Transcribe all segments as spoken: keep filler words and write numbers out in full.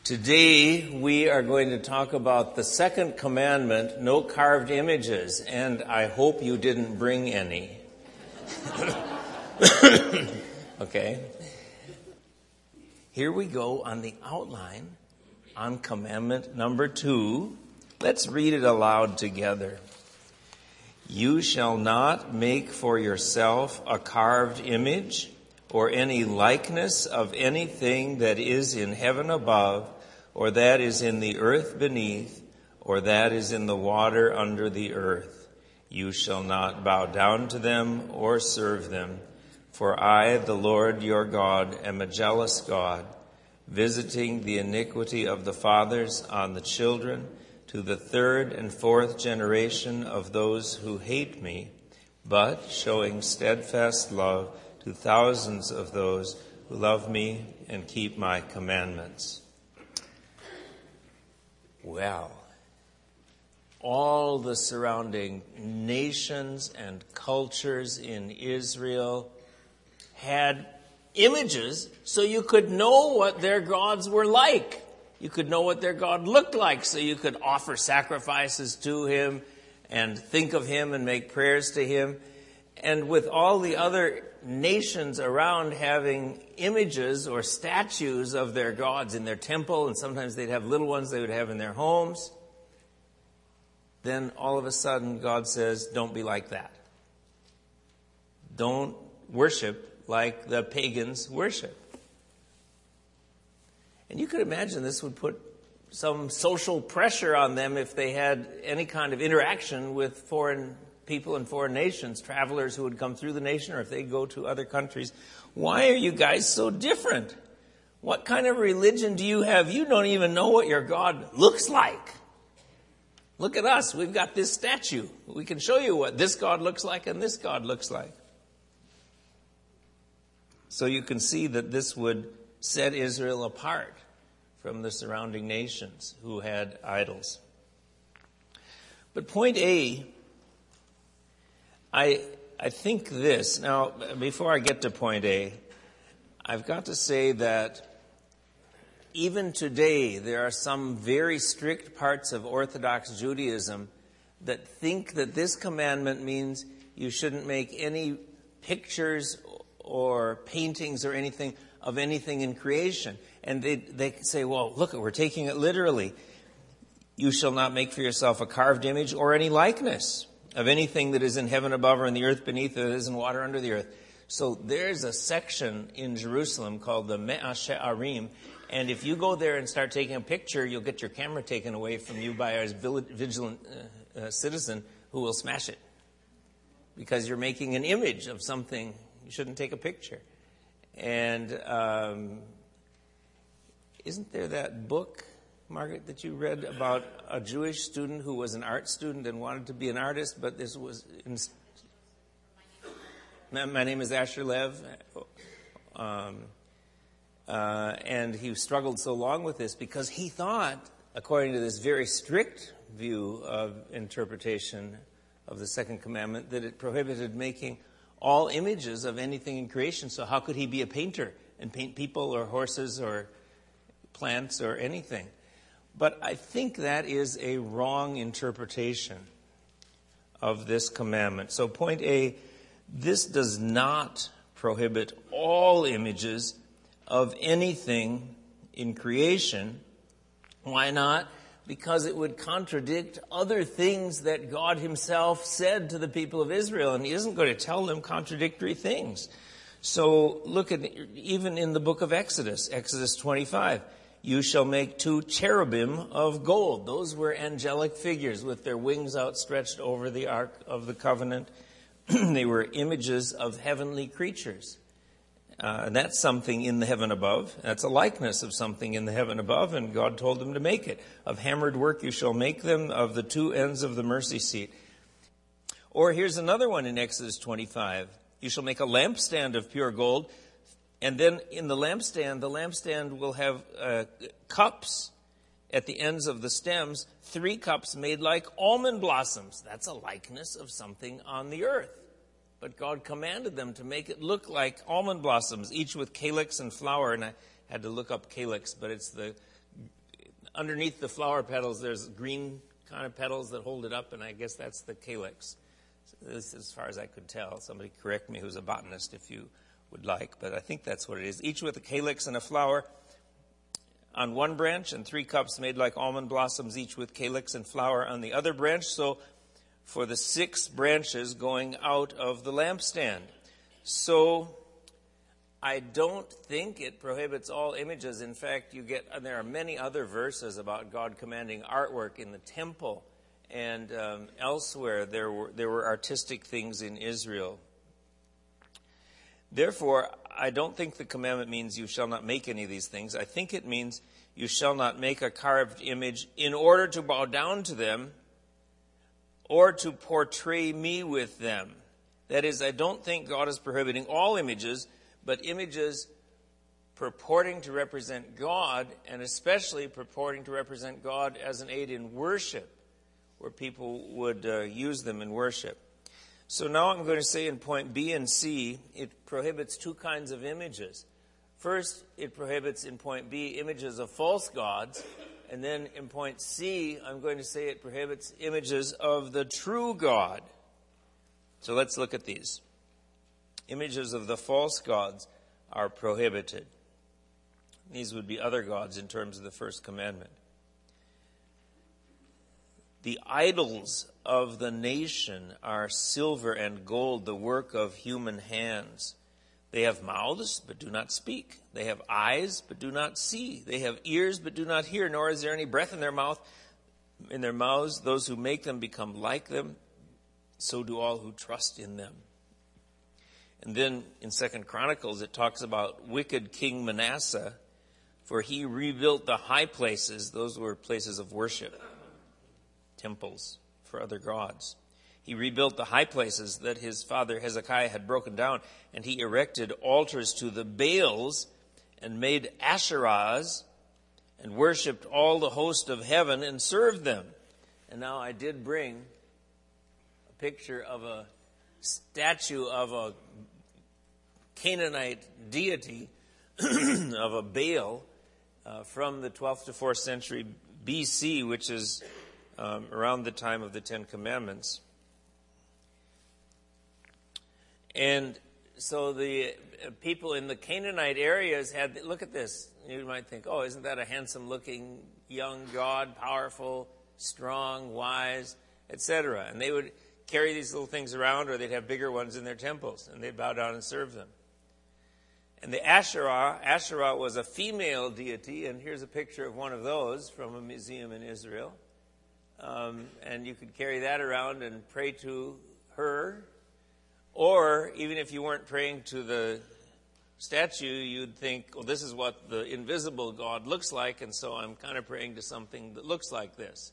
Today we are going to talk about the second commandment, no carved images, and I hope you didn't bring any. Okay. Here we go on the outline on commandment number two. Let's read it aloud together. You shall not make for yourself a carved image or any likeness of anything that is in heaven above, or that is in the earth beneath, or that is in the water under the earth. You shall not bow down to them or serve them. For I, the Lord your God, am a jealous God, visiting the iniquity of the fathers on the children to the third and fourth generation of those who hate me, but showing steadfast love to thousands of those who love me and keep my commandments. Well, all the surrounding nations and cultures in Israel had images so you could know what their gods were like. You could know what their God looked like, so you could offer sacrifices to him and think of him and make prayers to him. And with all the other nations around having images or statues of their gods in their temple, and sometimes they'd have little ones they would have in their homes, then all of a sudden God says, don't be like that. Don't worship like the pagans worship. And you could imagine this would put some social pressure on them if they had any kind of interaction with foreign people in foreign nations, travelers who would come through the nation, or if they go to other countries. Why are you guys so different? What kind of religion do you have? You don't even know what your God looks like. Look at us. We've got this statue. We can show you what this God looks like and this God looks like. So you can see that this would set Israel apart from the surrounding nations who had idols. But point A, I I think this. Now, before I get to point A, I've got to say that even today there are some very strict parts of Orthodox Judaism that think that this commandment means you shouldn't make any pictures or paintings or anything of anything in creation. And they they say, well, look, we're taking it literally. You shall not make for yourself a carved image or any likeness of anything that is in heaven above or in the earth beneath, that is in water under the earth. So there's a section in Jerusalem called the Mea She'arim, and if you go there and start taking a picture, you'll get your camera taken away from you by a vigilant uh, uh, citizen who will smash it, because you're making an image of something. You shouldn't take a picture. And um, isn't there that book, Margaret, that you read about a Jewish student who was an art student and wanted to be an artist, but this was... In, my name is Asher Lev. Um, uh, and he struggled so long with this because he thought, according to this very strict view of interpretation of the second commandment, that it prohibited making all images of anything in creation. So how could he be a painter and paint people or horses or plants or anything? But I think that is a wrong interpretation of this commandment. So point A, this does not prohibit all images of anything in creation. Why not? Because it would contradict other things that God himself said to the people of Israel, and he isn't going to tell them contradictory things. So look at, even in the book of Exodus, Exodus twenty-five, you shall make two cherubim of gold. Those were angelic figures with their wings outstretched over the Ark of the Covenant. They were images of heavenly creatures. Uh, and that's something in the heaven above. That's a likeness of something in the heaven above, and God told them to make it. Of hammered work you shall make them, of the two ends of the mercy seat. Or here's another one in Exodus twenty-five. You shall make a lampstand of pure gold, and then in the lampstand, the lampstand will have uh, cups at the ends of the stems, three cups made like almond blossoms. That's a likeness of something on the earth. But God commanded them to make it look like almond blossoms, each with calyx and flower. And I had to look up calyx, but it's the, underneath the flower petals, there's green kind of petals that hold it up, and I guess that's the calyx. So this is as far as I could tell. Somebody correct me who's a botanist if you would like, but I think that's what it is. Each with a calyx and a flower on one branch, and three cups made like almond blossoms, each with calyx and flower on the other branch. So for the six branches going out of the lampstand. So I don't think it prohibits all images. In fact, you get, and there are many other verses about God commanding artwork in the temple, and um, elsewhere there were there were artistic things in Israel. Therefore, I don't think the commandment means you shall not make any of these things. I think it means you shall not make a carved image in order to bow down to them or to portray me with them. That is, I don't think God is prohibiting all images, but images purporting to represent God, and especially purporting to represent God as an aid in worship, where people would uh, use them in worship. So now I'm going to say in point B and C, it prohibits two kinds of images. First, it prohibits in point B images of false gods, and then in point C, I'm going to say it prohibits images of the true God. So let's look at these. Images of the false gods are prohibited. These would be other gods in terms of the first commandment. The idols of the nation are silver and gold, the work of human hands. They have mouths, but do not speak. They have eyes, but do not see. They have ears, but do not hear, nor is there any breath in their mouth. In their mouths, those who make them become like them. So do all who trust in them. And then in Second Chronicles, it talks about wicked King Manasseh, for he rebuilt the high places. Those were places of worship, temples for other gods. He rebuilt the high places that his father Hezekiah had broken down, and he erected altars to the Baals and made Asherahs and worshipped all the host of heaven and served them. And now I did bring a picture of a statue of a Canaanite deity of a Baal uh, from the twelfth to fourth century B C, which is um, around the time of the Ten Commandments. And so the people in the Canaanite areas had, look at this. You might think, oh, isn't that a handsome-looking young god, powerful, strong, wise, et cetera. And they would carry these little things around, or they'd have bigger ones in their temples, and they'd bow down and serve them. And the Asherah, Asherah was a female deity, and here's a picture of one of those from a museum in Israel. Um, and you could carry that around and pray to her. Or even if you weren't praying to the statue, you'd think, well, this is what the invisible God looks like, and so I'm kind of praying to something that looks like this.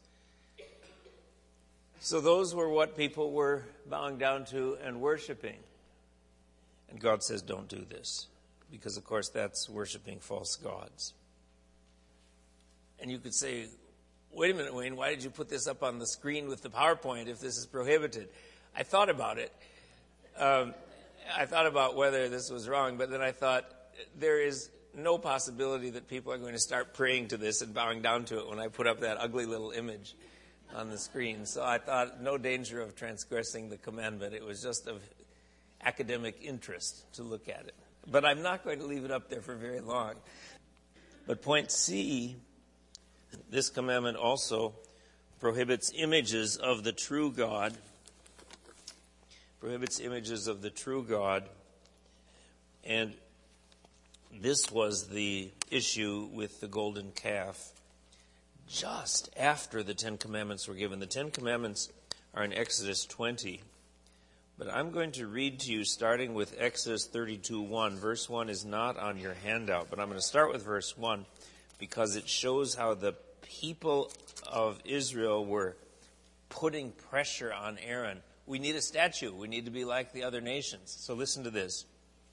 So those were what people were bowing down to and worshiping. And God says, don't do this. Because, of course, that's worshiping false gods. And you could say, wait a minute, Wayne, why did you put this up on the screen with the PowerPoint if this is prohibited? I thought about it. Um, I thought about whether this was wrong, but then I thought there is no possibility that people are going to start praying to this and bowing down to it when I put up that ugly little image on the screen. So I thought no danger of transgressing the commandment. It was just of academic interest to look at it. But I'm not going to leave it up there for very long. But point C, this commandment also prohibits images of the true God. Prohibits images of the true God. And this was the issue with the golden calf. Just after the Ten Commandments were given. The Ten Commandments are in Exodus twenty. But I'm going to read to you starting with Exodus thirty-two one. Verse one is not on your handout, but I'm going to start with verse one because it shows how the people of Israel were putting pressure on Aaron. We need a statue. We need to be like the other nations. So listen to this.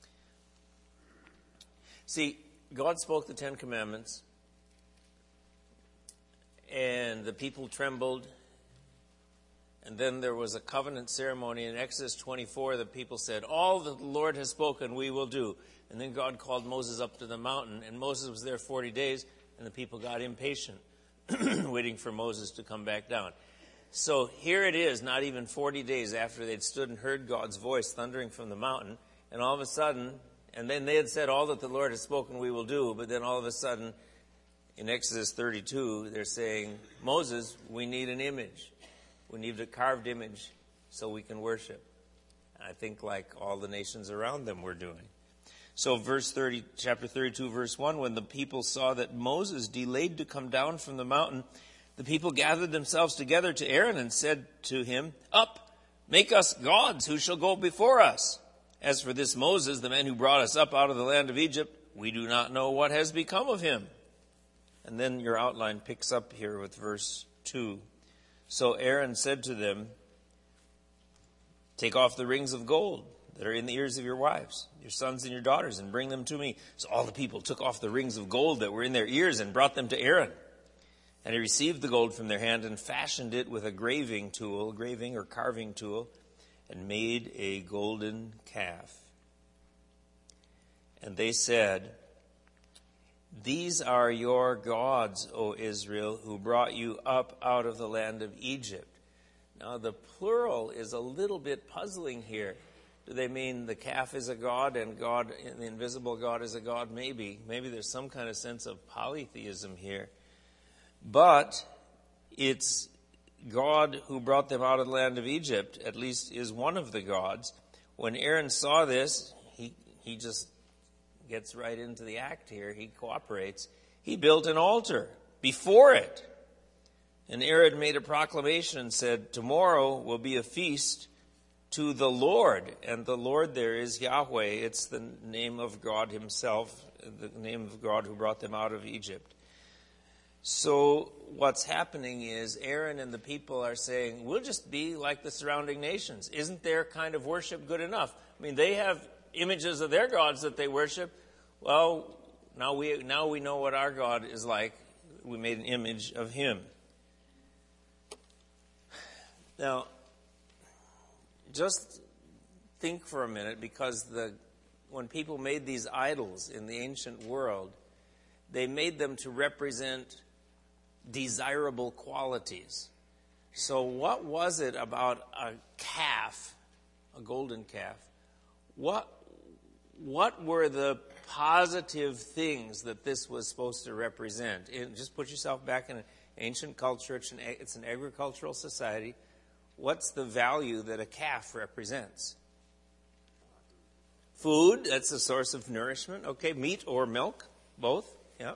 See, God spoke the Ten Commandments, and the people trembled, And then there was a covenant ceremony in Exodus twenty-four. The people said, all that the Lord has spoken, we will do. And then God called Moses up to the mountain, and Moses was there forty days, and the people got impatient, waiting for Moses to come back down. So here it is, not even forty days after they'd stood and heard God's voice thundering from the mountain, and all of a sudden, and then they had said, all that the Lord has spoken, we will do, but then all of a sudden, in Exodus thirty-two, they're saying, Moses, we need an image. We need a carved image so we can worship. I think like all the nations around them were doing. So verse thirty, chapter thirty-two, verse one, when the people saw that Moses delayed to come down from the mountain, the people gathered themselves together to Aaron and said to him, up, make us gods who shall go before us. As for this Moses, the man who brought us up out of the land of Egypt, we do not know what has become of him. And then your outline picks up here with verse two. So Aaron said to them, take off the rings of gold that are in the ears of your wives, your sons and your daughters, and bring them to me. So all the people took off the rings of gold that were in their ears and brought them to Aaron. And he received the gold from their hand and fashioned it with a graving tool, graving or carving tool, and made a golden calf. And they said, these are your gods, O Israel, who brought you up out of the land of Egypt. Now the plural is a little bit puzzling here. Do they mean the calf is a god and God, the invisible God is a god? Maybe. Maybe there's some kind of sense of polytheism here. But it's God who brought them out of the land of Egypt, at least is one of the gods. When Aaron saw this, he, he just gets right into the act here. He cooperates. He built an altar before it. And Aaron made a proclamation and said, tomorrow will be a feast to the Lord. And the Lord there is Yahweh. It's the name of God himself, the name of God who brought them out of Egypt. So what's happening is Aaron and the people are saying, we'll just be like the surrounding nations. Isn't their kind of worship good enough? I mean, they have images of their gods that they worship. Well, now we now we know what our God is like. We made an image of him. Now, just think for a minute, because the when people made these idols in the ancient world, they made them to represent desirable qualities. So what was it about a calf, a golden calf? What what were the positive things that this was supposed to represent? It, just put yourself back in an ancient culture. It's an, it's an agricultural society. What's the value that a calf represents? Food, that's a source of nourishment. Okay, meat or milk, both. Yeah.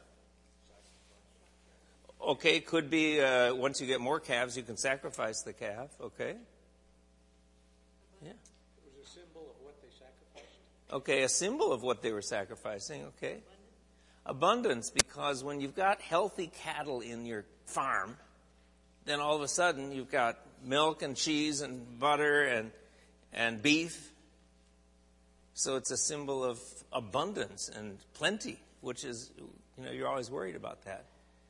Okay, could be uh, once you get more calves, you can sacrifice the calf. Okay. Yeah. It was a symbol of what they sacrificed. Okay, a symbol of what they were sacrificing. Okay. Abundance, because when you've got healthy cattle in your farm, then all of a sudden you've got milk and cheese and butter and and beef. So it's a symbol of abundance and plenty, which is, you know, you're always worried about that.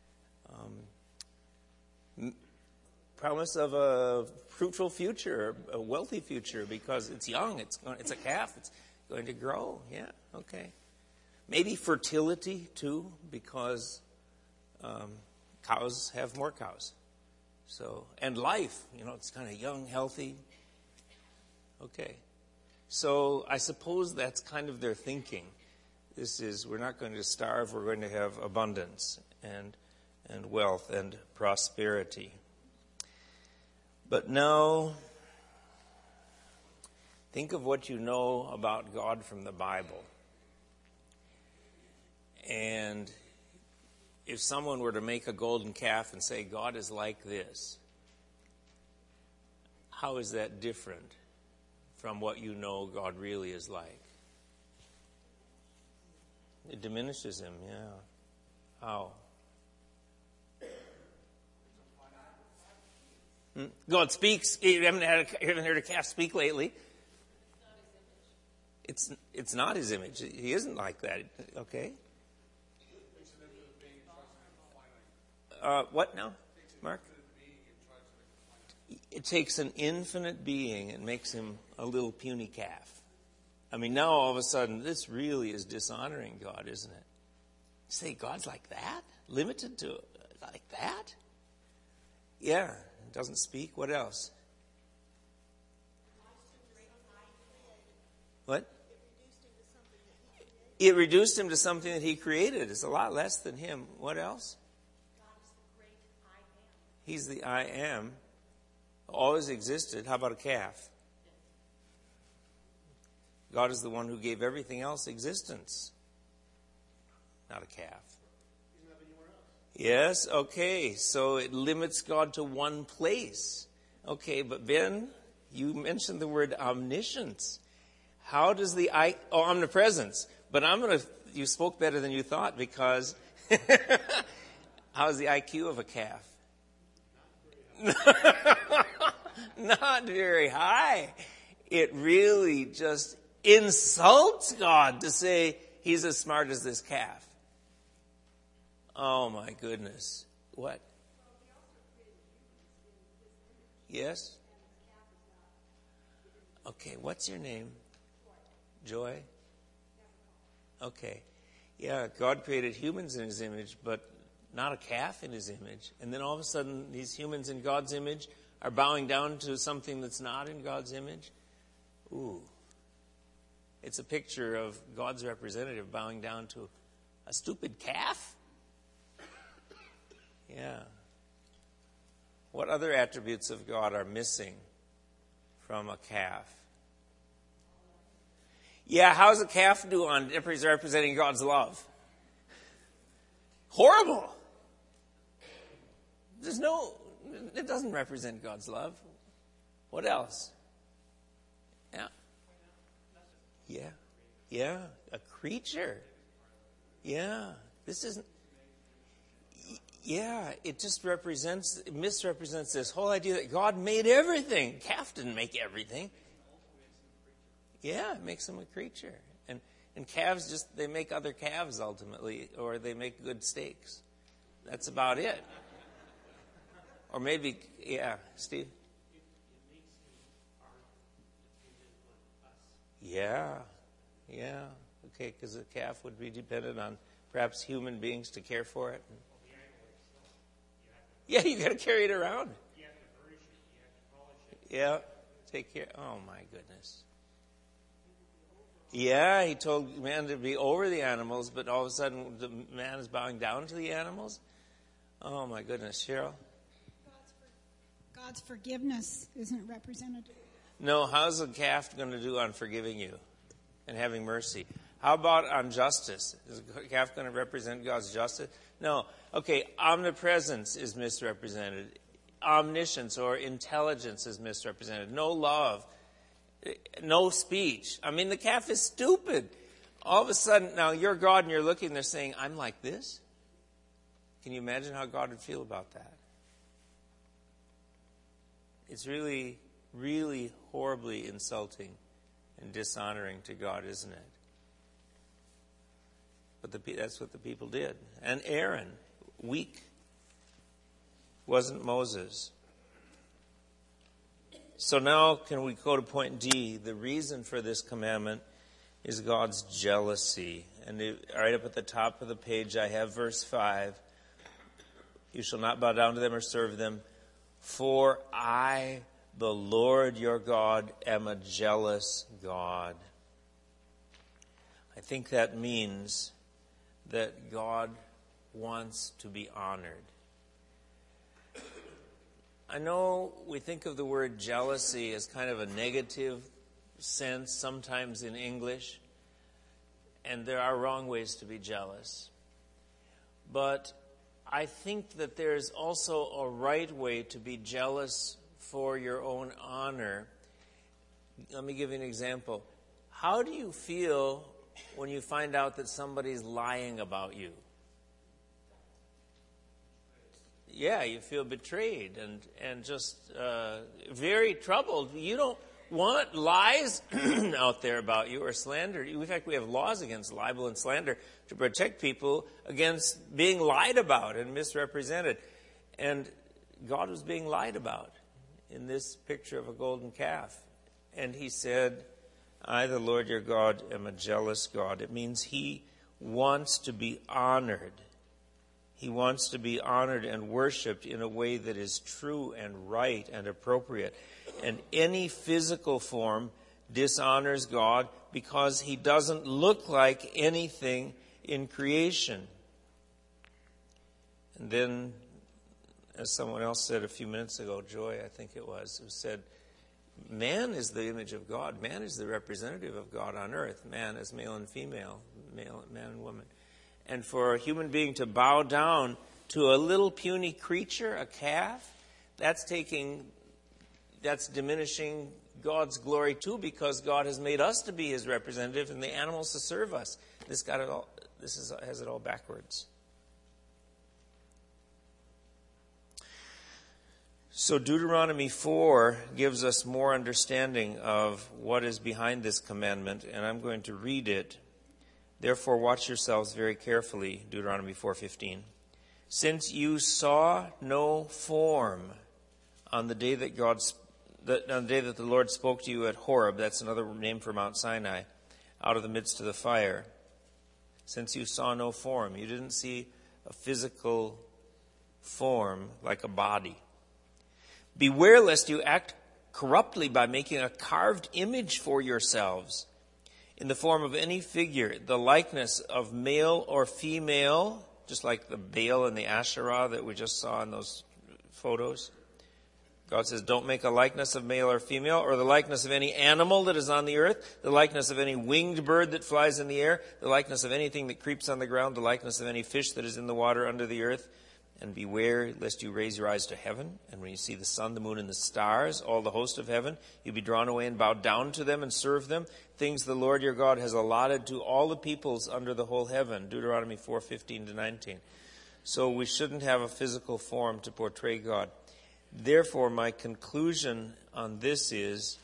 Um, promise of a fruitful future, a wealthy future, because it's young, it's it's a calf, it's going to grow. Yeah, okay. Maybe fertility too, because um, cows have more cows. So, and life, you know, it's kind of young, healthy. Okay. So I suppose that's kind of their thinking. This is, we're not going to starve, we're going to have abundance and and wealth and prosperity. But now, think of what you know about God from the Bible. And if someone were to make a golden calf and say, God is like this, how is that different from what you know God really is like? It diminishes him, yeah. How? Hmm? God speaks. You haven't, had a, you haven't heard a calf speak lately. It's it's not his image. He isn't like that. Okay. Uh, what now, Mark? it takes an infinite being and makes him a little puny calf. I mean, now all of a sudden, this really is dishonoring God, isn't it? You say, God's like that? Limited to like that? Yeah, doesn't speak. What else? What? It reduced him to something that he created. It's a lot less than him. What else? He's the I am. Always existed. How about a calf? God is the one who gave everything else existence. Not a calf. Yes, okay. So it limits God to one place. Okay, but Ben, you mentioned the word omniscience. How does the I, oh, omnipresence. But I'm going to, you spoke better than you thought, because how's the I Q of a calf? Not very high. It really just insults God to say he's as smart as this calf. Oh my goodness. What? Yes? Okay, what's your name? Joy? Okay. Yeah, God created humans in his image, but not a calf in his image. And then all of a sudden, these humans in God's image are bowing down to something that's not in God's image. Ooh. It's a picture of God's representative bowing down to a stupid calf? Yeah. What other attributes of God are missing from a calf? Yeah, how's a calf do on representing God's love? Horrible. There's no, it doesn't represent God's love. What else? Yeah. Yeah. Yeah. A creature. Yeah. This isn't, yeah, it just represents, it misrepresents this whole idea that God made everything. Calf didn't make everything. Yeah, it makes them a creature. And and calves just, they make other calves ultimately, or they make good steaks. That's about it. Or maybe, yeah, Steve? Yeah, yeah. Okay, because the calf would be dependent on perhaps human beings to care for it. Yeah, you got to carry it around. Yeah, take care. Oh my goodness. Yeah, he told man to be over the animals, but all of a sudden the man is bowing down to the animals. Oh my goodness, Cheryl. God's, for, God's forgiveness isn't represented. No, how's a calf going to do on forgiving you and having mercy? How about on justice? Is a calf going to represent God's justice? No. Okay, omnipresence is misrepresented. Omniscience or intelligence is misrepresented. No love. No speech. I mean, the calf is stupid. All of a sudden, now you're God and you're looking, they're saying, I'm like this? Can you imagine how God would feel about that? It's really, really horribly insulting and dishonoring to God, isn't it? But the, that's what the people did. And Aaron, weak, wasn't Moses. So now can we go to point D? The reason for this commandment is God's jealousy. And it, right up at the top of the page, I have verse five. You shall not bow down to them or serve them, for I, the Lord your God, am a jealous God. I think that means that God wants to be honored. I know we think of the word jealousy as kind of a negative sense sometimes in English, and there are wrong ways to be jealous. But I think that there's also a right way to be jealous for your own honor. Let me give you an example. How do you feel when you find out that somebody's lying about you? Yeah, you feel betrayed and, and just uh, very troubled. You don't want lies out there about you or slander. In fact, we have laws against libel and slander to protect people against being lied about and misrepresented. And God was being lied about in this picture of a golden calf? And he said, I, the Lord your God, am a jealous God. It means he wants to be honored. He wants to be honored and worshipped in a way that is true and right and appropriate. And any physical form dishonors God because he doesn't look like anything in creation. And then, as someone else said a few minutes ago, Joy, I think it was, who said, man is the image of God. Man is the representative of God on earth. Man is male and female, male, man and woman. And for a human being to bow down to a little puny creature, a calf, that's taking, that's diminishing God's glory too, because God has made us to be his representative and the animals to serve us. This got it all. This is, has it all backwards. So Deuteronomy four gives us more understanding of what is behind this commandment, and I'm going to read it. Therefore, watch yourselves very carefully, Deuteronomy four fifteen. Since you saw no form on the day that God, the, on the day that the Lord spoke to you at Horeb, that's another name for Mount Sinai, out of the midst of the fire. Since you saw no form, you didn't see a physical form like a body. Beware lest you act corruptly by making a carved image for yourselves in the form of any figure, the likeness of male or female, just like the Baal and the Asherah that we just saw in those photos. God says, don't make a likeness of male or female, or the likeness of any animal that is on the earth, the likeness of any winged bird that flies in the air, the likeness of anything that creeps on the ground, the likeness of any fish that is in the water under the earth. And beware lest you raise your eyes to heaven, and when you see the sun, the moon, and the stars, all the host of heaven, you be drawn away and bow down to them and serve them, things the Lord your God has allotted to all the peoples under the whole heaven. Deuteronomy four fifteen to nineteen. So we shouldn't have a physical form to portray God. Therefore, my conclusion on this is,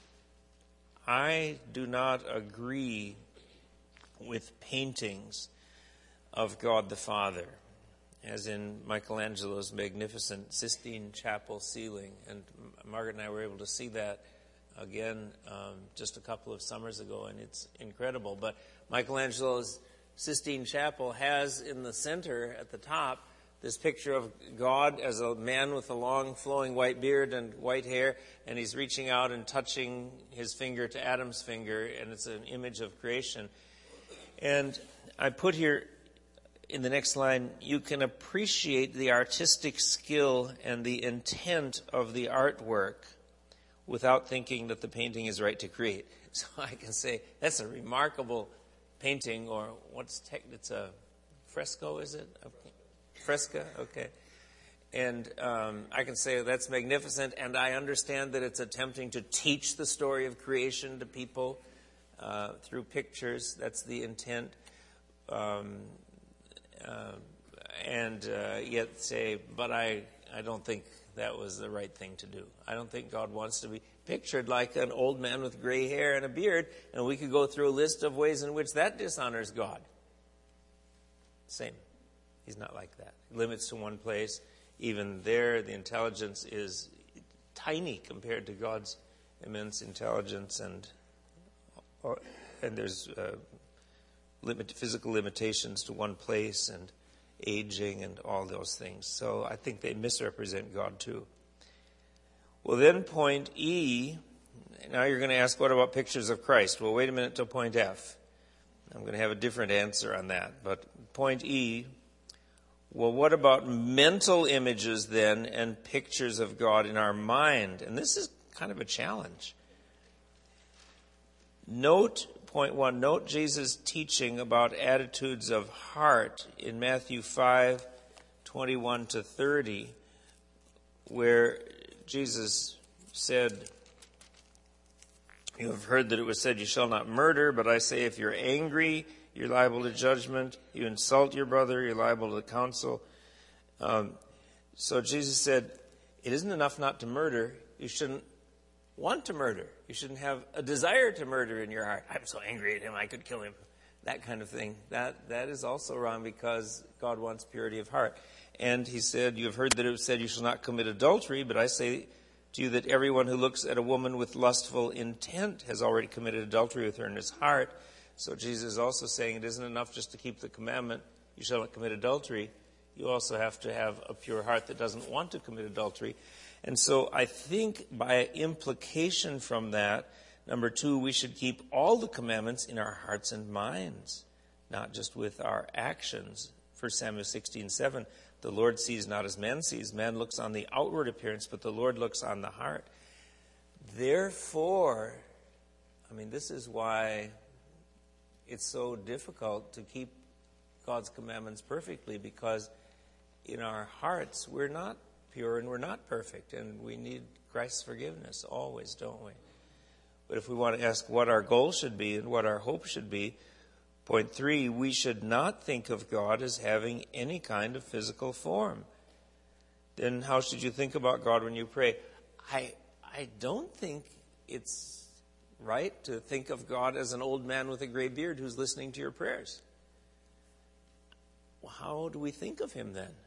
I do not agree with paintings of God the Father, as in Michelangelo's magnificent Sistine Chapel ceiling. And Margaret and I were able to see that again um, just a couple of summers ago, and it's incredible. But Michelangelo's Sistine Chapel has in the center at the top this picture of God as a man with a long flowing white beard and white hair, and he's reaching out and touching his finger to Adam's finger, and it's an image of creation. And I put here in the next line, you can appreciate the artistic skill and the intent of the artwork without thinking that the painting is right to create. So I can say, that's a remarkable painting, or what's tech, it's a fresco, is it? A fresca, okay. And um, I can say that's magnificent, and I understand that it's attempting to teach the story of creation to people uh, through pictures. That's the intent. Um, Uh, and uh, yet say, but I, I don't think that was the right thing to do. I don't think God wants to be pictured like an old man with gray hair and a beard, and we could go through a list of ways in which that dishonors God. Same. He's not like that. Limits to one place. Even there, the intelligence is tiny compared to God's immense intelligence, and or, and there's uh, limit, physical limitations to one place and aging and all those things. So I think they misrepresent God too. Well, then point E, now you're going to ask, what about pictures of Christ? Well, wait a minute till point F. I'm going to have a different answer on that. But point E, well, what about mental images then and pictures of God in our mind? And this is kind of a challenge. Note, point one, note Jesus' teaching about attitudes of heart in Matthew five, twenty-one to thirty, where Jesus said, you have heard that it was said, you shall not murder, but I say if you're angry, you're liable to judgment. You insult your brother, you're liable to the council. Um, so Jesus said, it isn't enough not to murder. You shouldn't want to murder. You shouldn't have a desire to murder in your heart. I'm so angry at him, I could kill him. That kind of thing. That that is also wrong, because God wants purity of heart. And he said, you have heard that it was said, you shall not commit adultery, but I say to you that everyone who looks at a woman with lustful intent has already committed adultery with her in his heart. So Jesus is also saying it isn't enough just to keep the commandment, you shall not commit adultery. You also have to have a pure heart that doesn't want to commit adultery. And so I think by implication from that, number two, we should keep all the commandments in our hearts and minds, not just with our actions. First Samuel sixteen seven, the Lord sees not as man sees. Man looks on the outward appearance, but the Lord looks on the heart. Therefore, I mean, this is why it's so difficult to keep God's commandments perfectly, because in our hearts we're not pure and we're not perfect, and we need Christ's forgiveness always, don't we? But if we want to ask what our goal should be and what our hope should be, point three, we should not think of God as having any kind of physical form. Then how should you think about God when you pray? I I don't think it's right to think of God as an old man with a gray beard who's listening to your prayers. Well, how do we think of him then?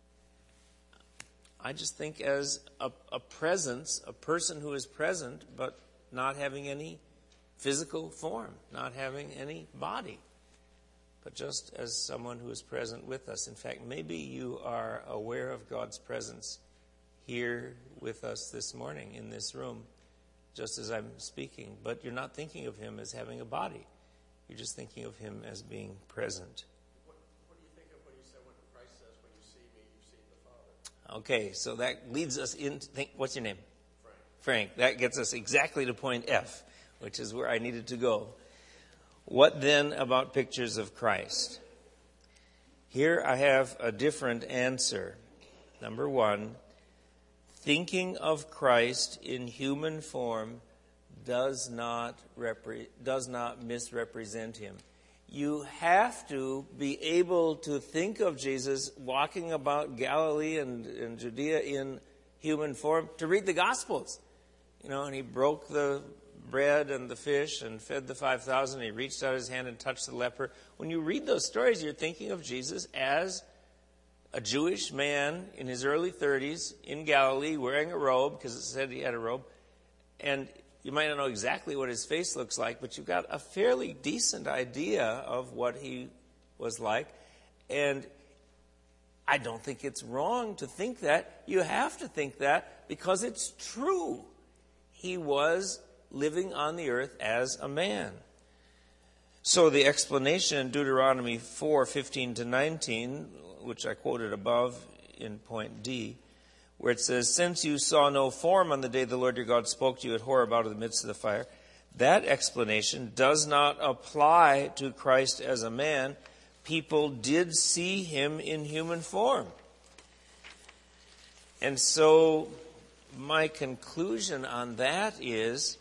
I just think as a, a presence, a person who is present, but not having any physical form, not having any body, but just as someone who is present with us. In fact, maybe you are aware of God's presence here with us this morning in this room, just as I'm speaking, but you're not thinking of him as having a body. You're just thinking of him as being present. What, what do you think of when you said, when Christ says, when you see me, you've seen the Father? Okay, so that leads us into, think, what's your name? Frank. Frank. That gets us exactly to point F, which is where I needed to go. What then about pictures of Christ? Here I have a different answer. Number one, thinking of Christ in human form does not repre- does not misrepresent him. You have to be able to think of Jesus walking about Galilee and, and Judea in human form to read the Gospels. You know, and he broke the bread and the fish and fed the five thousand. He reached out his hand and touched the leper. When you read those stories, you're thinking of Jesus as a Jewish man in his early thirties in Galilee wearing a robe, because it said he had a robe. And you might not know exactly what his face looks like, but you've got a fairly decent idea of what he was like. And I don't think it's wrong to think that. You have to think that because it's true. He was living on the earth as a man. So the explanation in Deuteronomy four fifteen to nineteen, which I quoted above in point D, where it says, since you saw no form on the day the Lord your God spoke to you at Horeb out of the midst of the fire, that explanation does not apply to Christ as a man. People did see him in human form. And so my conclusion on that is,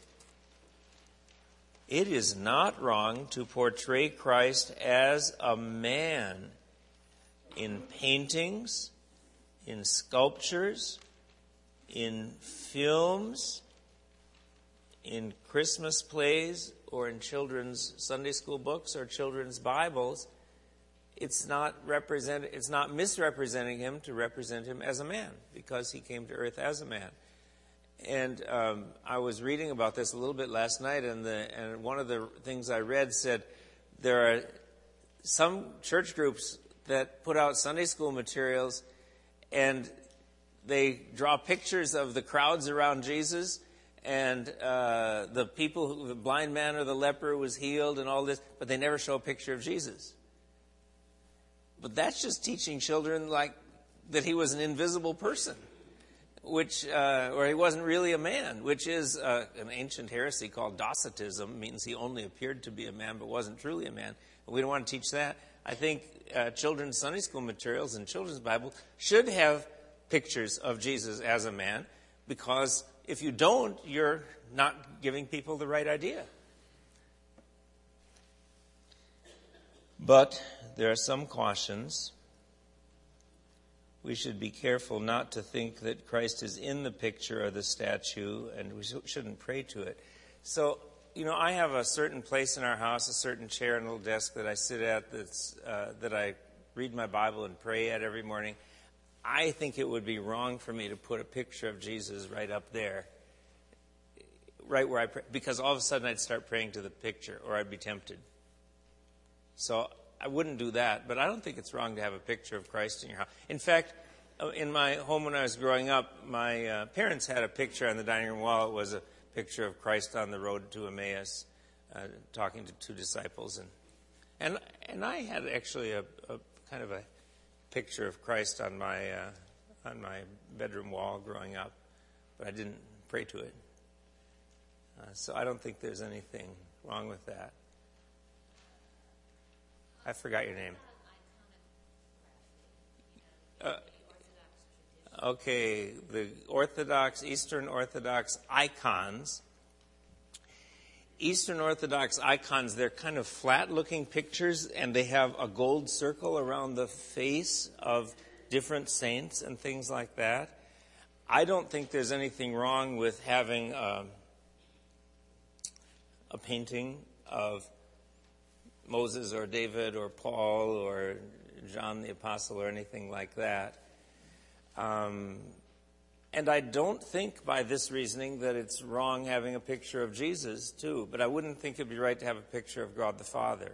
it is not wrong to portray Christ as a man in paintings, in sculptures, in films, in Christmas plays, or in children's Sunday school books or children's Bibles. It's not represent, it's not misrepresenting him to represent him as a man, because he came to earth as a man. And um, I was reading about this a little bit last night, and the and one of the things I read said there are some church groups that put out Sunday school materials, and they draw pictures of the crowds around Jesus, and uh, the people, who, the blind man or the leper was healed and all this, but they never show a picture of Jesus. But that's just teaching children like that he was an invisible person, which uh, or he wasn't really a man, which is uh, an ancient heresy called Docetism. Means he only appeared to be a man but wasn't truly a man. We don't want to teach that. I think uh, children's Sunday school materials and children's Bible should have pictures of Jesus as a man, because if you don't, you're not giving people the right idea. But there are some cautions. We should be careful not to think that Christ is in the picture or the statue, and we shouldn't pray to it. So, you know, I have a certain place in our house, a certain chair and little desk that I sit at, that's uh, that I read my Bible and pray at every morning. I think it would be wrong for me to put a picture of Jesus right up there, right where I pray, because all of a sudden I'd start praying to the picture, or I'd be tempted. So I wouldn't do that, but I don't think it's wrong to have a picture of Christ in your house. In fact, in my home when I was growing up, my uh, parents had a picture on the dining room wall. It was a picture of Christ on the road to Emmaus, uh, talking to two disciples, and and and I had actually a, a kind of a picture of Christ on my uh, on my bedroom wall growing up, but I didn't pray to it. Uh, so I don't think there's anything wrong with that. I forgot your name. Uh, okay, the Orthodox, Eastern Orthodox icons. Eastern Orthodox icons, they're kind of flat-looking pictures, and they have a gold circle around the face of different saints and things like that. I don't think there's anything wrong with having a, a painting of Moses or David or Paul or John the Apostle or anything like that. Um, and I don't think by this reasoning that it's wrong having a picture of Jesus too, but I wouldn't think it'd be right to have a picture of God the Father.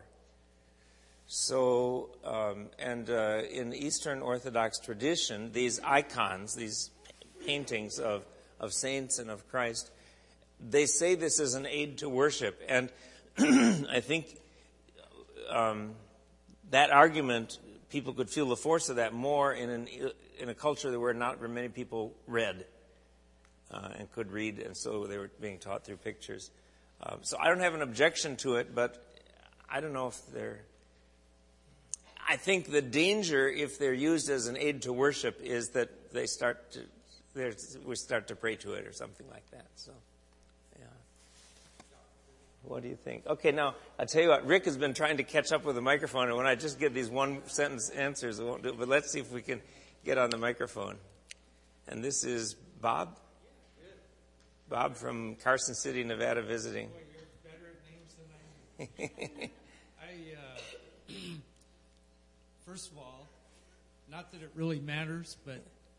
So, um, and uh, in Eastern Orthodox tradition, these icons, these paintings of, of saints and of Christ, they say this is an aid to worship. And I think um, that argument, people could feel the force of that more in an in a culture where not very many people read uh, and could read, and so they were being taught through pictures. Um, so I don't have an objection to it, but I don't know if they're... I think the danger, if they're used as an aid to worship, is that they start to we start to pray to it or something like that. So, yeah. What do you think? Okay, now, I'll tell you what, Rick has been trying to catch up with the microphone, and when I just give these one-sentence answers, it won't do it, but let's see if we can get on the microphone. And this is Bob? Bob from Carson City, Nevada, visiting. Boy, you're better at names than I am. I, uh, first of all, not that it really matters, but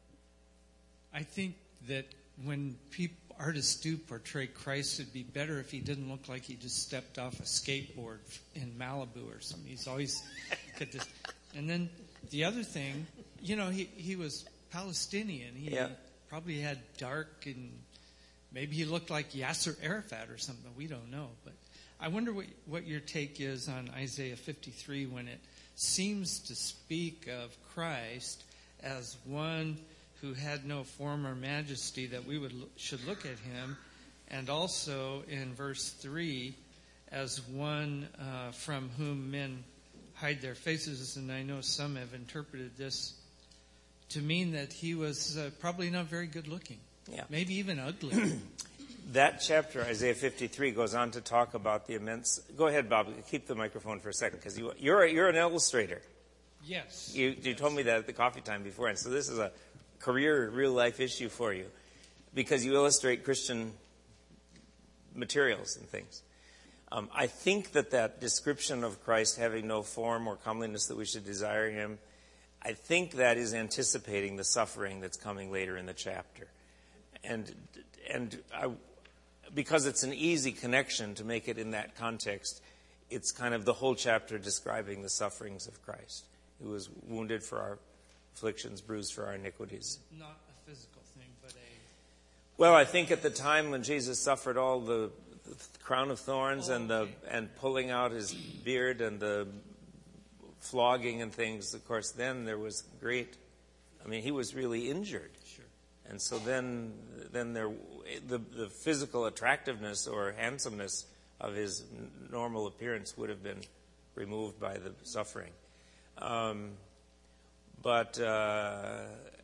I think that when people, artists do portray Christ, it'd be better if he didn't look like he just stepped off a skateboard in Malibu or something. He's always got this. And then the other thing, you know, he, he was Palestinian. He yeah. probably had dark and maybe he looked like Yasser Arafat or something. We don't know. But I wonder what, what your take is on Isaiah fifty-three when it seems to speak of Christ as one who had no form or majesty, that we would should look at him, and also in verse three as one uh, from whom men hide their faces. And I know some have interpreted this to mean that he was uh, probably not very good looking, yeah. maybe even ugly. That chapter, Isaiah fifty-three, goes on to talk about the immense... Go ahead, Bob. Keep the microphone for a second, because you, you're, you're an illustrator. Yes. You, you yes. told me that at the coffee time before, and so this is a career, real-life issue for you, because you illustrate Christian materials and things. Um, I think that that description of Christ having no form or comeliness that we should desire him, I think that is anticipating the suffering that's coming later in the chapter. And and I, because it's an easy connection to make it in that context, it's kind of the whole chapter describing the sufferings of Christ, who was wounded for our afflictions, bruised for our iniquities. Not a physical thing, but a... Well, I think at the time when Jesus suffered all the, the crown of thorns oh, and the okay. and pulling out his beard and the flogging and things, of course, then there was great... I mean, he was really injured. Sure. And so then then there the, the physical attractiveness or handsomeness of his normal appearance would have been removed by the suffering. Um, but uh,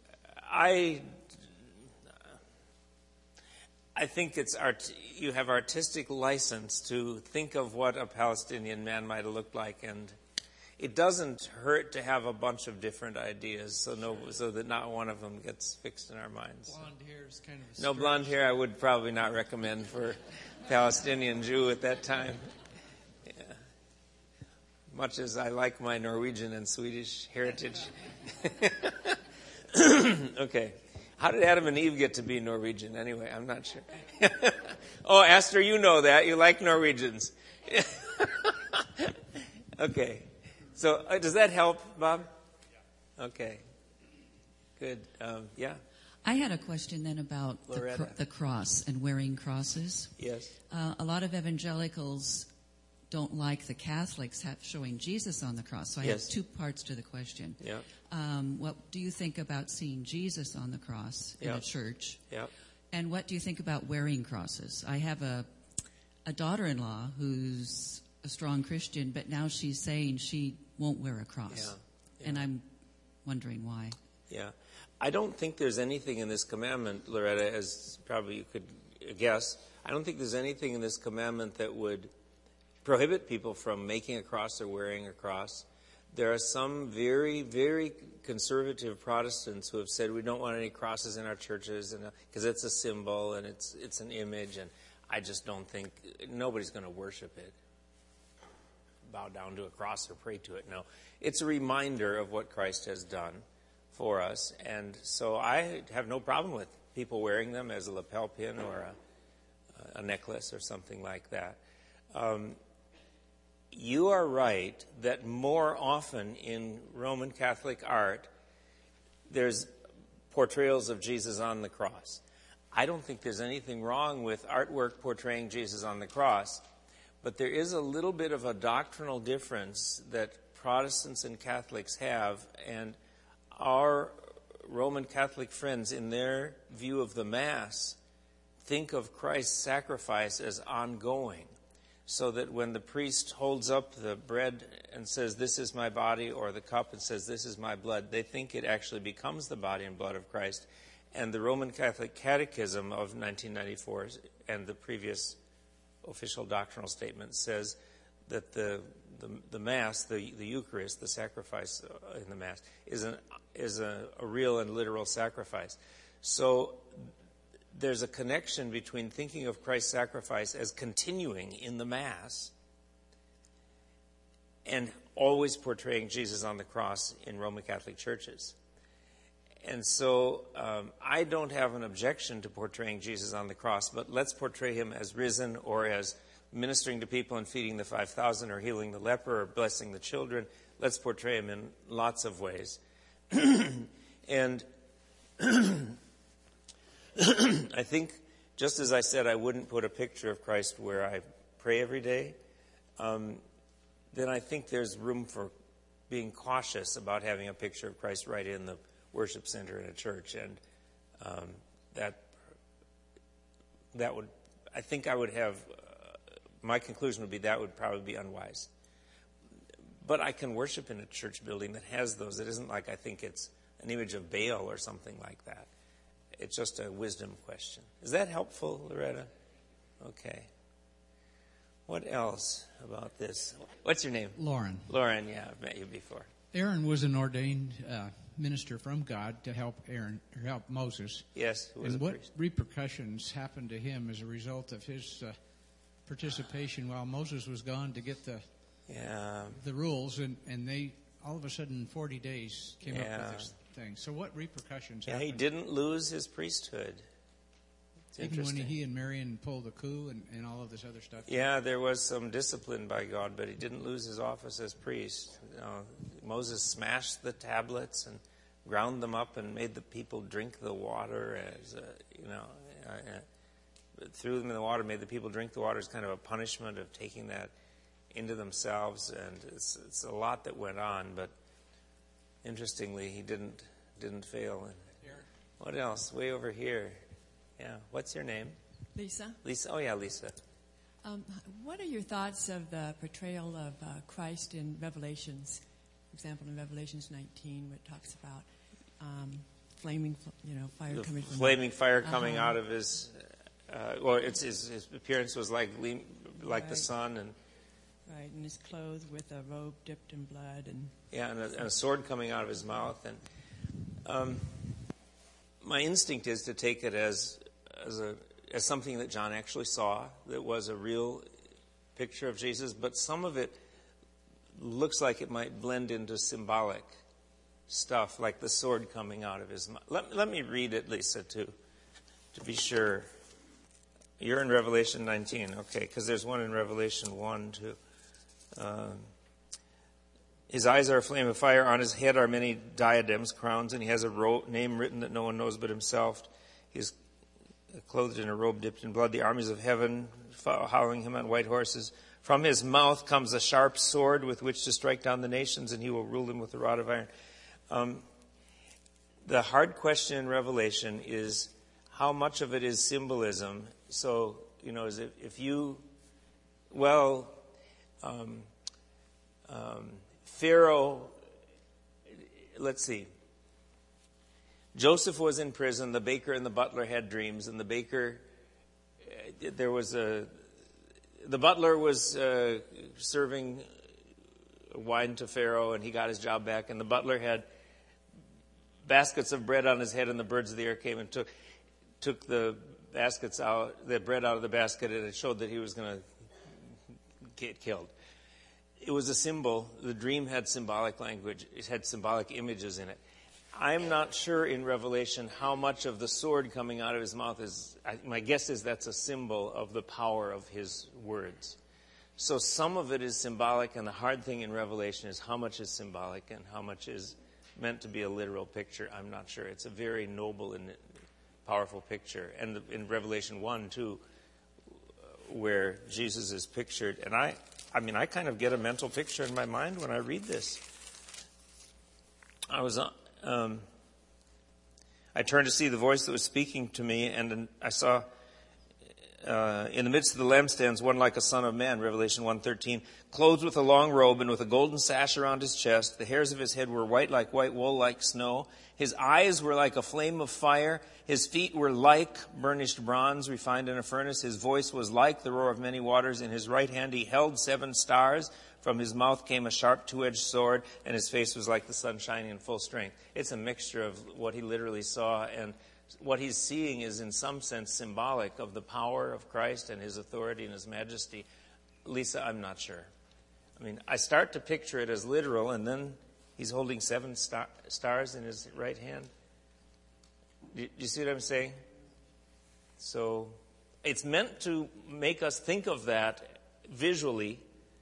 I I think it's art, you have artistic license to think of what a Palestinian man might have looked like, and it doesn't hurt to have a bunch of different ideas, so no, so that not one of them gets fixed in our minds. Blonde hair is kind of a No, stretch. blonde hair I would probably not recommend for Palestinian Jew at that time. Yeah. Much as I like my Norwegian and Swedish heritage. Okay. How did Adam and Eve get to be Norwegian anyway? I'm not sure. Oh, Esther, you know that. You like Norwegians. Okay. So uh, does that help, Bob? Okay. Good. Um, yeah. I had a question then about the, Loretta. cr- the cross and wearing crosses. Yes. Uh, a lot of evangelicals don't like the Catholics have showing Jesus on the cross. So I Yes. have two parts to the question. Yeah. Um, what do you think about seeing Jesus on the cross in Yeah. a church? Yeah. And what do you think about wearing crosses? I have a a daughter-in-law who's a strong Christian, but now she's saying she won't wear a cross. Yeah. Yeah. And I'm wondering why. Yeah. I don't think there's anything in this commandment, Loretta, as probably you could guess. I don't think there's anything in this commandment that would prohibit people from making a cross or wearing a cross. There are some very, very conservative Protestants who have said we don't want any crosses in our churches because it's a symbol and it's it's an image, and I just don't think nobody's going to worship it, bow down to a cross or pray to it. No, it's a reminder of what Christ has done for us, and so I have no problem with people wearing them as a lapel pin or a, a necklace or something like that. Um, you are right that more often in Roman Catholic art, there's portrayals of Jesus on the cross. I don't think there's anything wrong with artwork portraying Jesus on the cross, but there is a little bit of a doctrinal difference that Protestants and Catholics have, and our Roman Catholic friends, in their view of the Mass, think of Christ's sacrifice as ongoing, so that when the priest holds up the bread and says, "This is my body," or the cup and says, "This is my blood," they think it actually becomes the body and blood of Christ. And the Roman Catholic Catechism of nineteen ninety-four and the previous official doctrinal statement says that the the, the Mass, the, the Eucharist, the sacrifice in the Mass, is, an, is a, a real and literal sacrifice. So there's a connection between thinking of Christ's sacrifice as continuing in the Mass and always portraying Jesus on the cross in Roman Catholic churches. And so um, I don't have an objection to portraying Jesus on the cross, but let's portray him as risen or as ministering to people and feeding the five thousand or healing the leper or blessing the children. Let's portray him in lots of ways. And I think, just as I said, I wouldn't put a picture of Christ where I pray every day, um, then I think there's room for being cautious about having a picture of Christ right in the worship center in a church. And um, that that would, I think I would have, uh, my conclusion would be that would probably be unwise. But I can worship in a church building that has those. It isn't like I think it's an image of Baal or something like that. It's just a wisdom question. Is that helpful, Loretta? Okay. What else about this? What's your name? Lauren. Lauren, yeah, I've met you before. Aaron was an ordained uh, minister from God to help Aaron, or help Moses. Yes, who was and a what priest. repercussions happened to him as a result of his uh, participation while Moses was gone to get the Yeah. the rules, and, and they all of a sudden in forty days came up Yeah. with this thing. So what repercussions Yeah, happened? he didn't lose his priesthood. It's Even when interesting. he and Marion pulled the coup and, and all of this other stuff. Yeah, there was some discipline by God, but he didn't lose his office as priest. You know, Moses smashed the tablets and ground them up and made the people drink the water as a, you know, uh, uh, threw them in the water, made the people drink the water as kind of a punishment of taking that into themselves. And it's, it's a lot that went on, but interestingly, he didn't didn't fail. And what else? Way over here. Yeah. What's your name? Lisa, Lisa. Oh, yeah, Lisa. um, what are your thoughts of the portrayal of uh, Christ in Revelations? For example, in Revelations nineteen, where it talks about um, flaming, you know, fire The coming from flaming fire coming Uh-huh. out of his, uh, well, it's, his, his appearance was like gleam, like the Right. sun, and right, and his clothes with a robe dipped in blood, and yeah, and a, and a sword coming out of his mouth. And um, my instinct is to take it as as a as something that John actually saw, that was a real picture of Jesus, but some of it looks like it might blend into symbolic stuff, like the sword coming out of his mouth. Let, let me read it, Lisa, to, to be sure. You're in Revelation nineteen, okay, because there's one in Revelation one, too. Um, his eyes are a flame of fire. On his head are many diadems, crowns, and he has a ro- name written that no one knows but himself. He is clothed in a robe dipped in blood. The armies of heaven following him on white horses. From his mouth comes a sharp sword with which to strike down the nations, and he will rule them with a rod of iron. Um, the hard question in Revelation is how much of it is symbolism. So, you know, is if, if you, well, um, um, Pharaoh, let's see. Joseph was in prison. The baker and the butler had dreams, and the baker, there was a, the butler was uh, serving wine to Pharaoh, and he got his job back, and the butler had baskets of bread on his head, and the birds of the air came and took took the baskets out, the bread out of the basket, and it showed that he was going to get killed. It was a symbol. The dream had symbolic language. It had symbolic images in it. I'm not sure in Revelation how much of the sword coming out of his mouth is, I, my guess is that's a symbol of the power of his words. So some of it is symbolic, and the hard thing in Revelation is how much is symbolic and how much is meant to be a literal picture. I'm not sure. It's a very noble and powerful picture. And in Revelation one, too, where Jesus is pictured, and I, I mean, I kind of get a mental picture in my mind when I read this. I was on... Um, I turned to see the voice that was speaking to me, and I saw uh, in the midst of the lampstands one like a son of man, Revelation one thirteen, clothed with a long robe and with a golden sash around his chest. The hairs of his head were white like white wool, like snow. His eyes were like a flame of fire. His feet were like burnished bronze refined in a furnace. His voice was like the roar of many waters. In his right hand he held seven stars. From his mouth came a sharp two-edged sword, and his face was like the sun shining in full strength. It's a mixture of what he literally saw, and what he's seeing is in some sense symbolic of the power of Christ and his authority and his majesty. Lisa, I'm not sure. I mean, I start to picture it as literal, and then he's holding seven star- stars in his right hand. Do you see what I'm saying? So it's meant to make us think of that visually.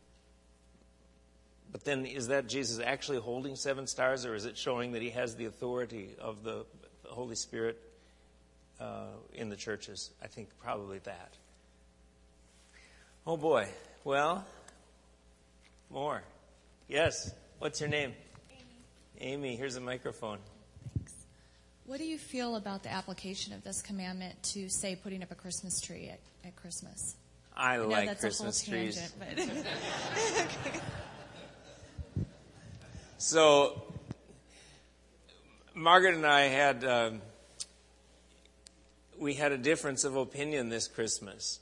But then, is that Jesus actually holding seven stars, or is it showing that he has the authority of the Holy Spirit uh, in the churches? I think probably that. Oh, boy. Well, more. Yes. What's your name? Amy. Amy, here's a microphone. Thanks. What do you feel about the application of this commandment to, say, putting up a Christmas tree at, at Christmas? I, I know like that's Christmas a whole trees. Tangent, but okay. So, Margaret and I had, um, we had a difference of opinion this Christmas.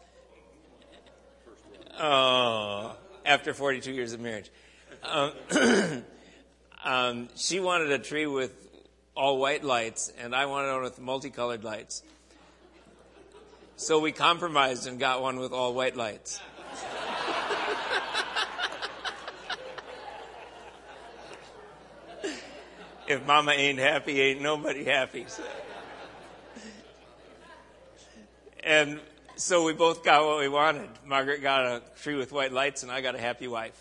Oh, after forty-two years of marriage. Um, um, she wanted a tree with all white lights, and I wanted one with multicolored lights. So we compromised and got one with all white lights. If Mama ain't happy, ain't nobody happy. So. And so we both got what we wanted. Margaret got a tree with white lights, and I got a happy wife.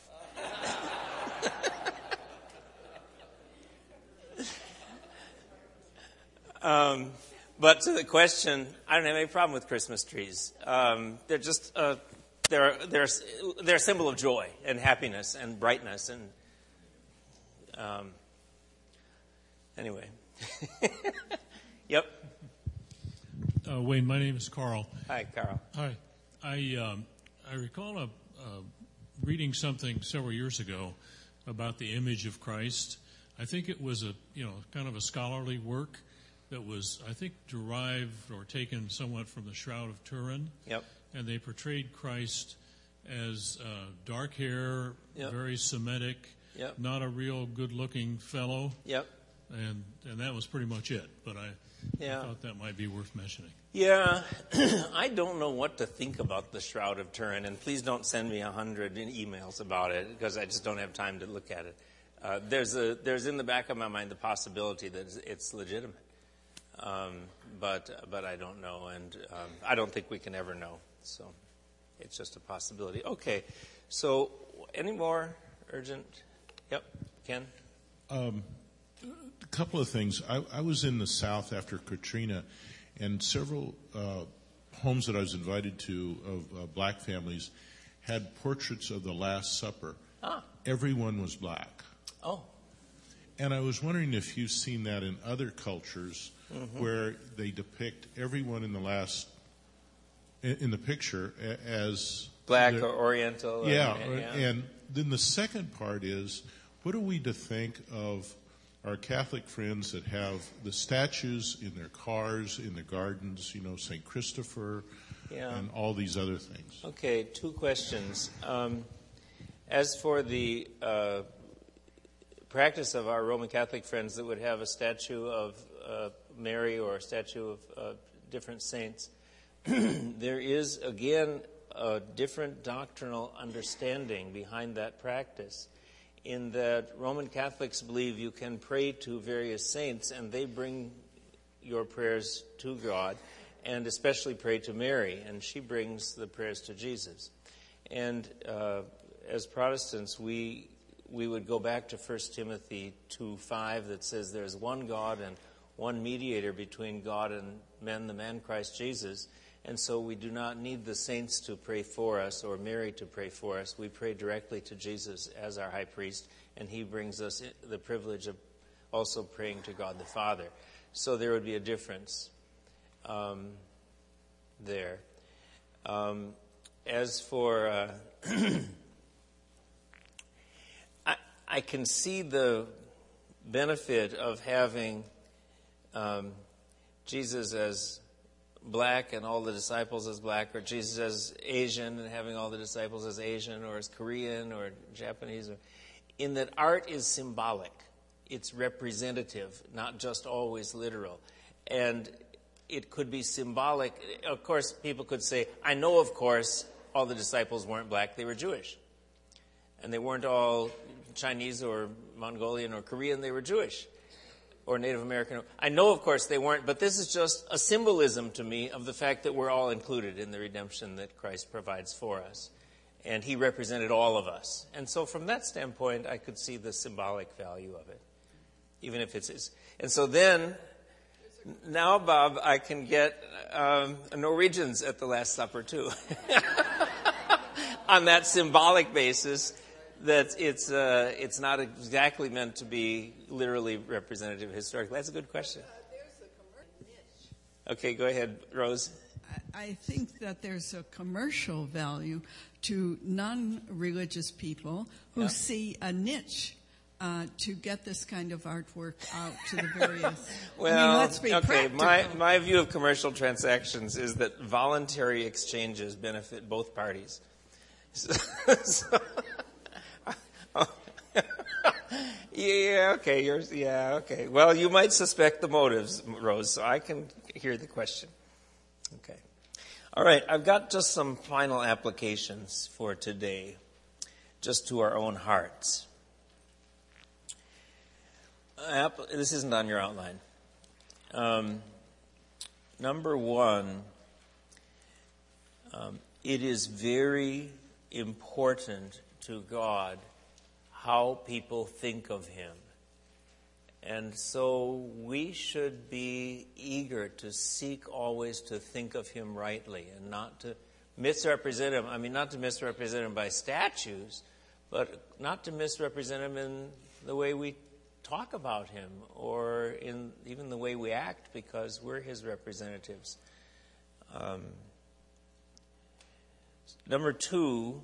um, but to the question, I don't have any problem with Christmas trees. Um, they're just uh, they're they're they're a symbol of joy and happiness and brightness and. Um, Anyway. Yep. Uh, Wayne, my name is Carl. Hi, Carl. Hi. I um, I recall a, uh, reading something several years ago about the image of Christ. I think it was a you know kind of a scholarly work that was I think derived or taken somewhat from the Shroud of Turin. Yep. And they portrayed Christ as uh, dark hair, yep. very Semitic, yep. not a real good-looking fellow. Yep. And and that was pretty much it. But I, yeah. I thought that might be worth mentioning. Yeah. I don't know what to think about the Shroud of Turin, and please don't send me a hundred emails about it because I just don't have time to look at it. uh, there's a there's in the back of my mind the possibility that it's, it's legitimate, um, but but I don't know, and um, I don't think we can ever know. So it's just a possibility. Okay, so any more urgent? Yep, Ken. Um, a couple of things. I, I was in the South after Katrina, and several uh, homes that I was invited to of uh, black families had portraits of the Last Supper. Ah. Everyone was black. Oh. And I was wondering if you've seen that in other cultures mm-hmm. where they depict everyone in the last, in, in the picture as black or Oriental. Yeah, or, yeah. And then the second part is, what are we to think of our Catholic friends that have the statues in their cars, in the gardens, you know, Saint Christopher, yeah. and all these other things? Okay, two questions. Um, as for the uh, practice of our Roman Catholic friends that would have a statue of uh, Mary or a statue of uh, different saints, there is, again, a different doctrinal understanding behind that practice, in that Roman Catholics believe you can pray to various saints and they bring your prayers to God, and especially pray to Mary, and she brings the prayers to Jesus. And uh, as Protestants, we we would go back to First Timothy two five that says there's one God and one mediator between God and men, the man Christ Jesus. And so we do not need the saints to pray for us or Mary to pray for us. We pray directly to Jesus as our high priest, and he brings us the privilege of also praying to God the Father. So there would be a difference um, there. Um, as for... Uh, I, I can see the benefit of having um, Jesus as black and all the disciples as black, or Jesus as Asian and having all the disciples as Asian, or as Korean or Japanese, or, in that art is symbolic. It's representative, not just always literal. And it could be symbolic. Of course, people could say, I know, of course, all the disciples weren't black, they were Jewish. And they weren't all Chinese or Mongolian or Korean, they were Jewish. Or Native American. I know, of course, they weren't, but this is just a symbolism to me of the fact that we're all included in the redemption that Christ provides for us. And he represented all of us. And so from that standpoint, I could see the symbolic value of it, even if it's his. And so then, now, Bob, I can get um, Norwegians at the Last Supper, too. On that symbolic basis, that it's uh, it's not exactly meant to be literally representative historically. That's a good question. Okay, go ahead, Rose. I think that there's a commercial value to non-religious people who yeah. see a niche uh, to get this kind of artwork out to the various. Well, I mean, let's be okay. practical. My my view of commercial transactions is that voluntary exchanges benefit both parties. So, so, yeah, okay, you're, yeah, okay. Well, you might suspect the motives, Rose, so I can hear the question. Okay. All right, I've got just some final applications for today, just to our own hearts. App- this isn't on your outline. Um, number one, um, it is very important to God how people think of him. And so we should be eager to seek always to think of him rightly and not to misrepresent him. I mean, not to misrepresent him by statues, but not to misrepresent him in the way we talk about him or in even the way we act, because we're his representatives. Um, number two,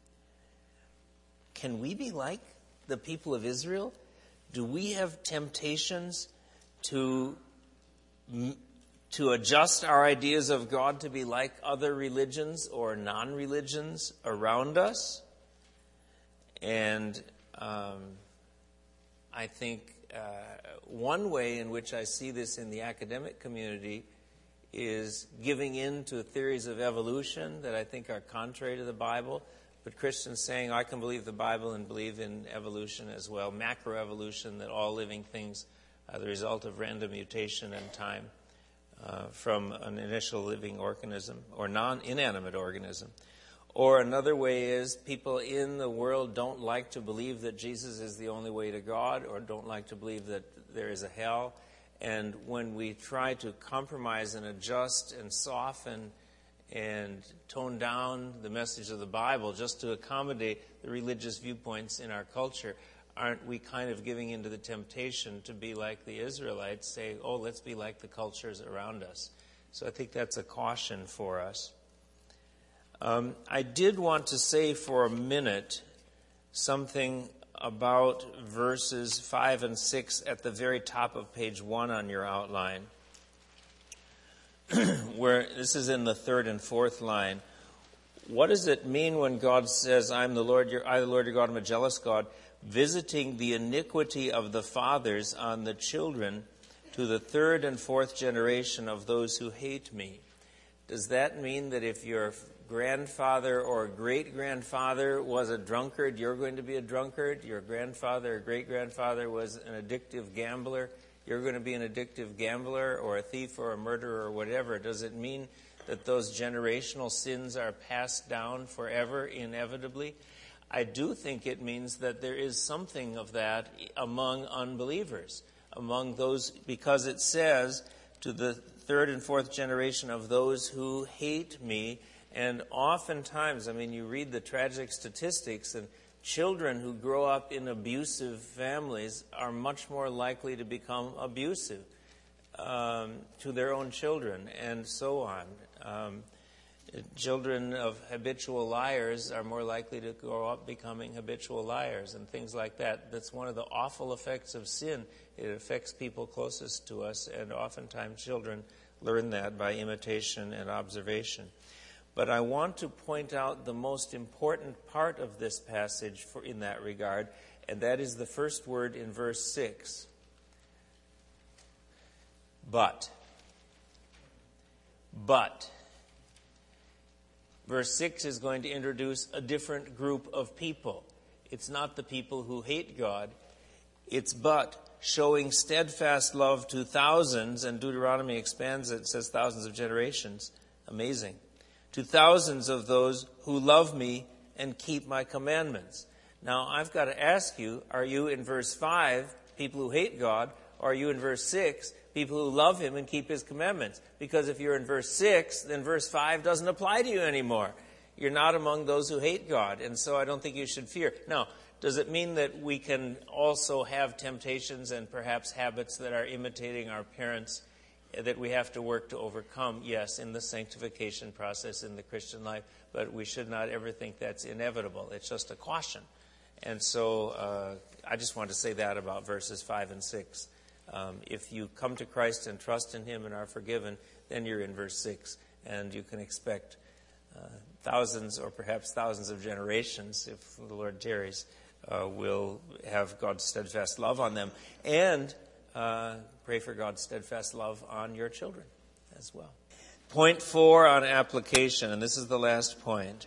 can we be like the people of Israel? Do we have temptations to, to adjust our ideas of God to be like other religions or non-religions around us? And um, I think uh, one way in which I see this in the academic community is giving in to theories of evolution that I think are contrary to the Bible, but Christians saying, I can believe the Bible and believe in evolution as well, macroevolution, that all living things are the result of random mutation and time uh, from an initial living organism or non-inanimate organism. Or another way is people in the world don't like to believe that Jesus is the only way to God, or don't like to believe that there is a hell. And when we try to compromise and adjust and soften and tone down the message of the Bible just to accommodate the religious viewpoints in our culture, aren't we kind of giving into the temptation to be like the Israelites, say, oh, let's be like the cultures around us? So I think that's a caution for us. Um, I did want to say for a minute something about verses five and six at the very top of page one on your outline, where this is in the third and fourth line. What does it mean when God says, I'm the Lord, your, I, the Lord your God, am a jealous God, visiting the iniquity of the fathers on the children to the third and fourth generation of those who hate me? Does that mean that if your grandfather or great-grandfather was a drunkard, you're going to be a drunkard? Your grandfather or great-grandfather was an addictive gambler, you're going to be an addictive gambler or a thief or a murderer or whatever? Does it mean that those generational sins are passed down forever, inevitably? I do think it means that there is something of that among unbelievers, among those, because it says to the third and fourth generation of those who hate me. And oftentimes, I mean, you read the tragic statistics, and children who grow up in abusive families are much more likely to become abusive um, to their own children, and so on. Um, children of habitual liars are more likely to grow up becoming habitual liars, and things like that. That's one of the awful effects of sin. It affects people closest to us, and oftentimes children learn that by imitation and observation. But I want to point out the most important part of this passage for, in that regard, and that is the first word in verse six. But. But. Verse six is going to introduce a different group of people. It's not the people who hate God. It's but showing steadfast love to thousands, and Deuteronomy expands it, says thousands of generations. Amazing. To thousands of those who love me and keep my commandments. Now, I've got to ask you, are you in verse five, people who hate God, or are you in verse six, people who love him and keep his commandments? Because if you're in verse six, then verse five doesn't apply to you anymore. You're not among those who hate God, and so I don't think you should fear. Now, does it mean that we can also have temptations and perhaps habits that are imitating our parents that we have to work to overcome? Yes, in the sanctification process in the Christian life, but we should not ever think that's inevitable. It's just a caution. And so uh, I just want to say that about verses five and six. Um, if you come to Christ and trust in him and are forgiven, then you're in verse six, and you can expect uh, thousands or perhaps thousands of generations, if the Lord tarries, uh, will have God's steadfast love on them. And uh, pray for God's steadfast love on your children as well. Point four on application, and this is the last point.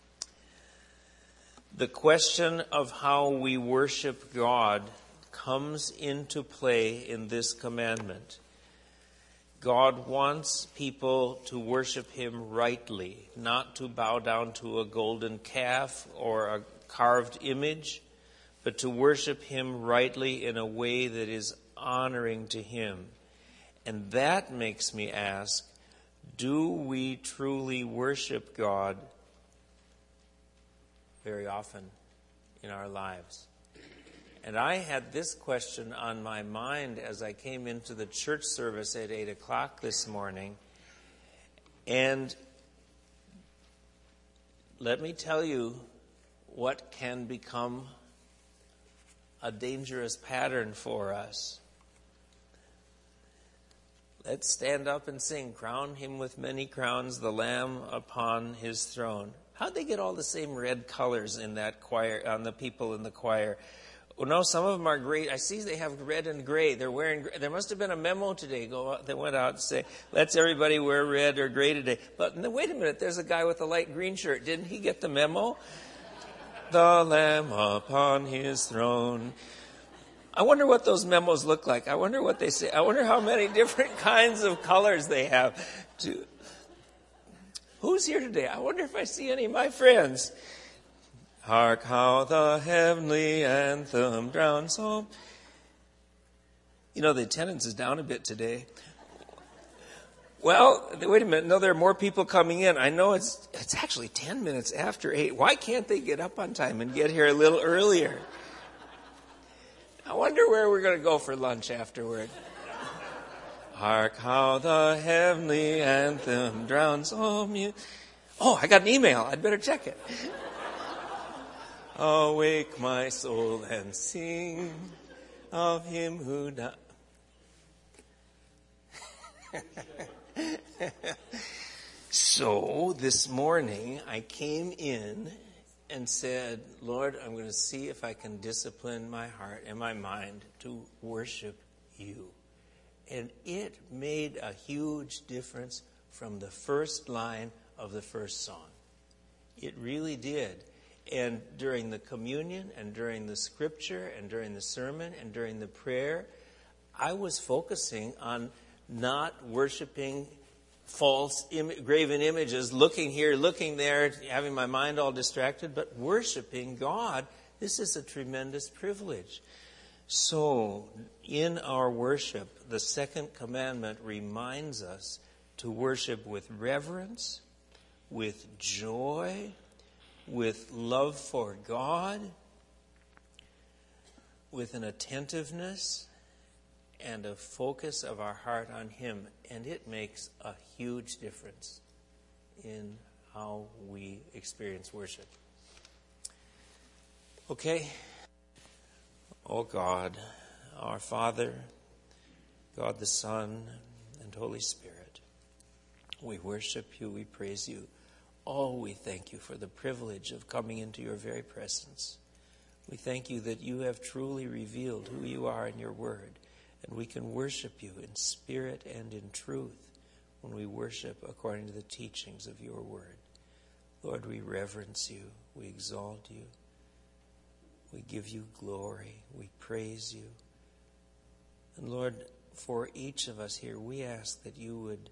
The question of how we worship God comes into play in this commandment. God wants people to worship him rightly, not to bow down to a golden calf or a carved image, but to worship him rightly in a way that is honoring to him. And that makes me ask, do we truly worship God very often in our lives? And I had this question on my mind as I came into the church service at eight o'clock this morning. And let me tell you what can become a dangerous pattern for us. Let's stand up and sing, "Crown him with many crowns, the Lamb upon his throne." How'd they get all the same red colors in that choir, on the people in the choir? Well, no, some of them are gray. I see they have red and gray. They're wearing. There must have been a memo today. Go out, that went out and say, "Let's everybody wear red or gray today." But wait a minute, there's a guy with a light green shirt. Didn't he get the memo? the Lamb upon his throne. I wonder what those memos look like. I wonder what they say. I wonder how many different kinds of colors they have. To... Who's here today? I wonder if I see any of my friends. Hark how the heavenly anthem drowns home. You know, the attendance is down a bit today. Well, wait a minute. No, there are more people coming in. I know it's it's actually ten minutes after eight. Why can't they get up on time and get here a little earlier? I wonder where we're going to go for lunch afterward. Hark how the heavenly anthem drowns home you. Oh, I got an email. I'd better check it. Awake my soul and sing of him who died. So this morning I came in and said, Lord, I'm going to see if I can discipline my heart and my mind to worship you. And it made a huge difference from the first line of the first song. It really did. And during the communion and during the scripture and during the sermon and during the prayer, I was focusing on not worshiping false Im- graven images, looking here, looking there, having my mind all distracted, but worshiping God. This is a tremendous privilege. So, in our worship, the second commandment reminds us to worship with reverence, with joy, with love for God, with an attentiveness and a focus of our heart on Him. And it makes a huge difference in how we experience worship. Okay? Oh God, our Father, God the Son, and Holy Spirit, we worship you, we praise you. Oh, we thank you for the privilege of coming into your very presence. We thank you that you have truly revealed who you are in your word, and we can worship you in spirit and in truth when we worship according to the teachings of your word. Lord, we reverence you, we exalt you, we give you glory, we praise you. And Lord, for each of us here, we ask that you would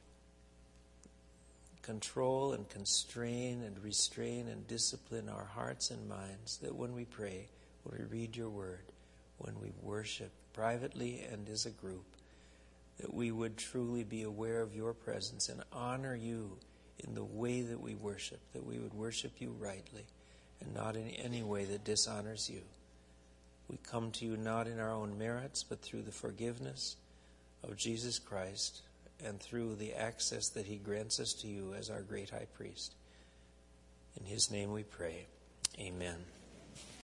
control and constrain and restrain and discipline our hearts and minds, that when we pray, when we read your word, when we worship privately and as a group, that we would truly be aware of your presence and honor you in the way that we worship, that we would worship you rightly and not in any way that dishonors you. We come to you not in our own merits, but through the forgiveness of Jesus Christ and through the access that he grants us to you as our great high priest. In his name we pray. Amen.